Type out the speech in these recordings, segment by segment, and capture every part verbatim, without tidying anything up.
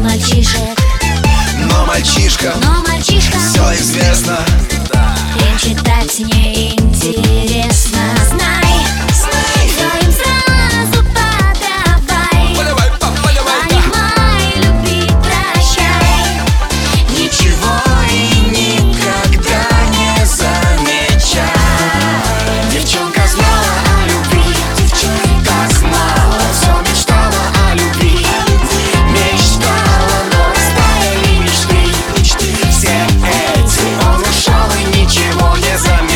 мальчишек. Но мальчишка, Но мальчишка все известно. Им читать неинтересно. Знай, всё им сразу подавай. Понимай, люби, прощай. Ничего и никогда не замечай. Девчонка знала о любви, девчонка знала, все мечтала о любви. Мечтала, но растаяли мечты, мечты. Все эти он ушел и ничего не заметил.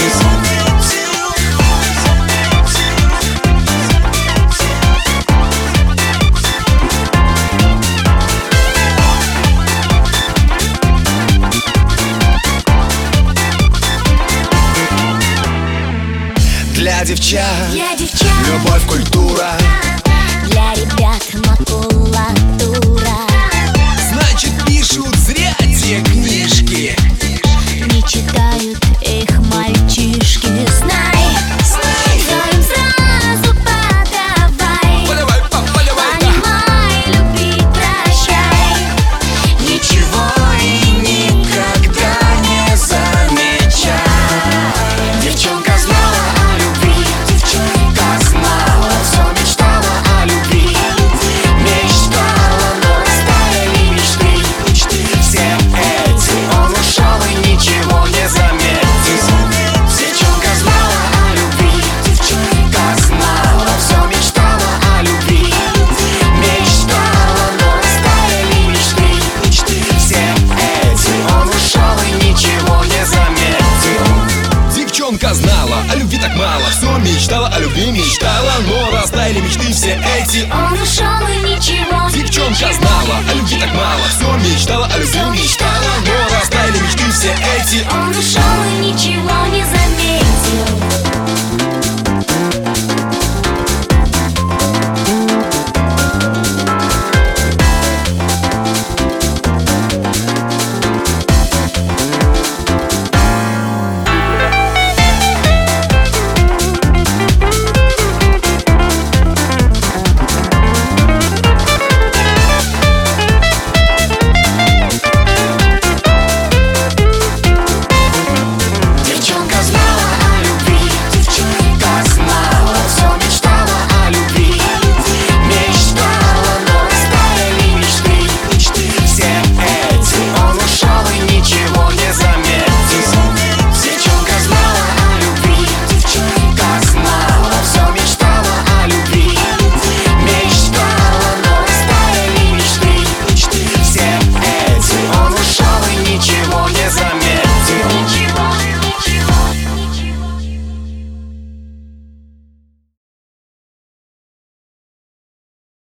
Для девчат, Для девчат, любовь, культура. для ребят макулатура. Значит, пишут зря те книжки. Не читают их мальчишки. Знай, всё им сразу подавай. Понимай, люби, прощай. Ничего и никогда не замечай. Девчонка знала о любви, девчонка знала, все мечтала о любви. Мечтала, но растаяли мечты, мечты. Все эти он ушел и ничего не заметил. Девчонка знала о любви, девчонка знала, все мечтала о любви. Мечтала, но растаяли мечты, мечты. Все эти он ушел и ничего не заметил. Девчонка знала о любви так мало, все мечтала о любви, мечтала, но растаяли мечты. Все эти Он ушел и ничего. Девчонка знала о любви так мало, все мечтала о любви, мечтала, но растаяли мечты. Все эти Он ушел и ничего не заметил.